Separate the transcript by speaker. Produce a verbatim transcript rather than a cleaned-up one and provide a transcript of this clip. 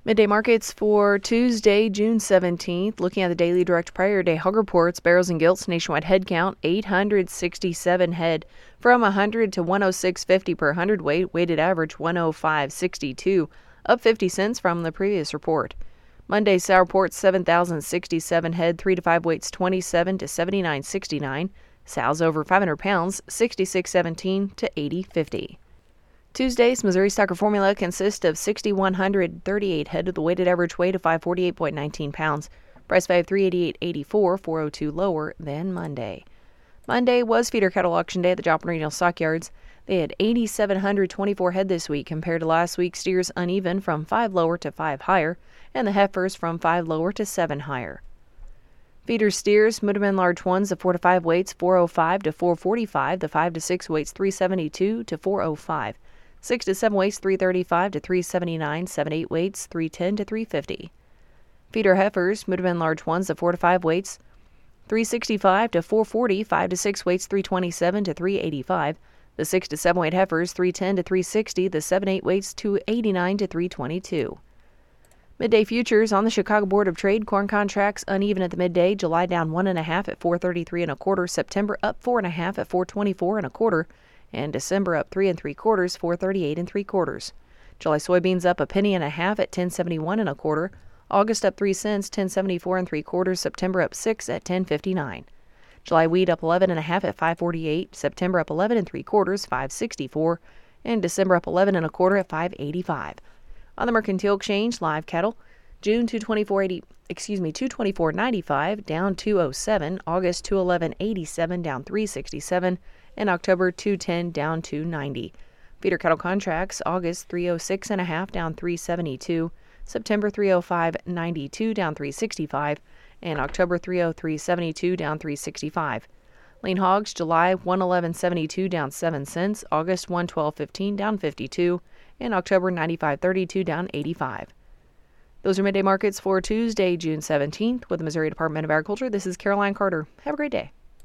Speaker 1: Midday markets for Tuesday, June seventeenth. Looking at the daily direct prior day hog reports, barrels and gilts, nationwide head count, eight hundred sixty-seven head, from one hundred to one oh six fifty per hundredweight, weighted average one oh five sixty-two, up fifty cents from the previous report. Monday sow reports seven thousand sixty-seven head, three to five weights twenty-seven to seventy-nine sixty-nine, sows over five hundred pounds sixty-six seventeen to eighty fifty. Tuesday's Missouri Stocker Formula consists of six thousand one hundred thirty-eight head with a weighted average weight of five forty-eight point one nine pounds. Price value of three eighty-eight eighty-four, four oh two lower than Monday. Monday was feeder cattle auction day at the Joplin Regional Stockyards. They had eight thousand seven hundred twenty-four head this week compared to last week. Steers uneven from five lower to five higher, and the heifers from five lower to seven higher. Feeder steers, Middleman large ones, the four to five weights four oh five to four forty-five, the five to six weights three seventy-two to four oh five. six to seven weights three thirty-five to three seventy-nine, seven to eight weights three ten to three fifty. Feeder heifers, Middleman large ones, the four to five weights three sixty-five to four forty, five to six weights three twenty-seven to three eighty-five, the six to seven weight heifers three ten to three sixty, the seven to eight weights two eighty-nine to three twenty-two. Midday futures on the Chicago Board of Trade, corn contracts uneven at the midday. July down one and a half at four thirty-three and a quarter, September up four and a half at four twenty-four and a quarter, and December up three and three quarters, four thirty-eight and three quarters. July soybeans up a penny and a half at ten seventy-one and a quarter. August up three cents, ten seventy-four and three quarters. September up six at ten fifty-nine. July wheat up eleven and a half at five forty-eight. September up eleven and three quarters, five sixty-four, and December up eleven and a quarter at five eighty-five. On the Mercantile Exchange, live cattle, June two twenty-four eighty, excuse me, two twenty-four ninety-five, down two oh seven. August two eleven eighty-seven, down three sixty-seven. And October two ten down two ninety. Feeder cattle contracts, August three oh six and a half down three seventy-two, September three oh five ninety-two down three sixty-five, and October three oh three seventy-two down three sixty-five. Lean hogs, July one eleven seventy-two down seven cents, August one twelve fifteen down fifty-two, and October ninety-five thirty-two down eighty-five. Those are midday markets for Tuesday, June seventeenth. With the Missouri Department of Agriculture, this is Caroline Carter. Have a great day.